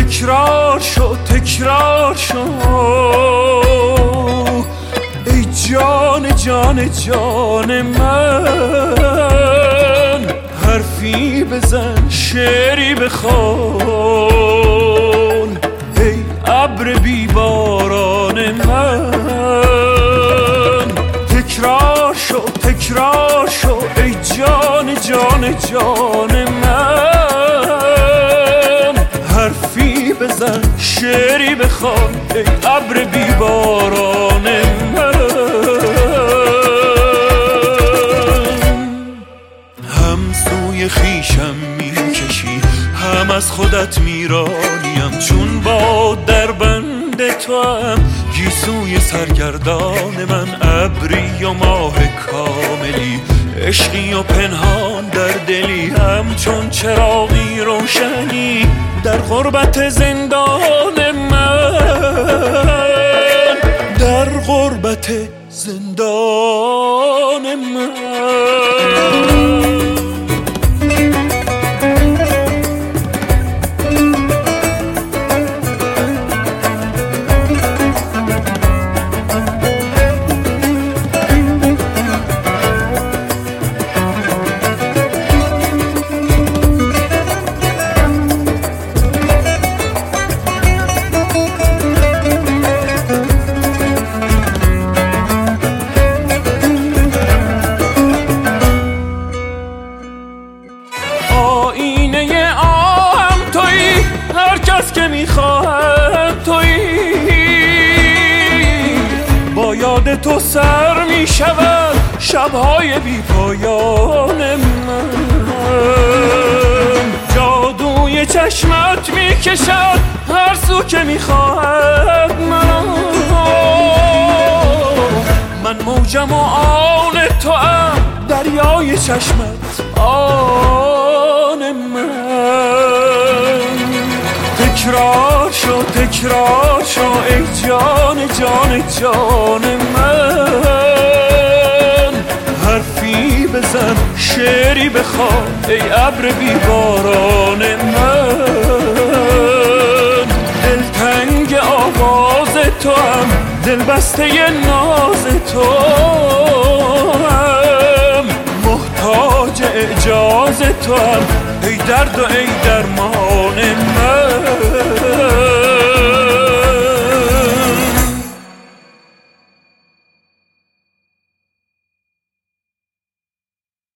تکرار شو تکرار شو ای جان جان جان من، حرفی بزن شعری بخوان ای ابر بی باران من. تکرار شو تکرار شو ای جان جان جان من، حرفی بزن شعری بخوان ای ابر بی باران من. هم سوی خویشم میکشی هم از خودت میرانیم، چون با در بند تو هم گیسوی سرگردان من. ابری و ماه کاملی، عشقی و پنهان در دلی، همچون چراغی روشنی در غربت زندان من، در غربت زندان من. آینه آهم تویی، هر کس که میخواهد تویی، با یاد تو سر میشود شبهای بی پایان من. جادوی چشمت میکشد هر سو که میخواهد من موجم و آن تو ام، دریای چشمت آن من. تکرار شو تکرار شو ای جان جان جان من، حرفی بزن شعری بخوان ای ابر بی باران من. دلتنگ آواز تو هم، دل بسته ناز تو هم، محتاج اعجاز تو هم ای درد و ای درمان من.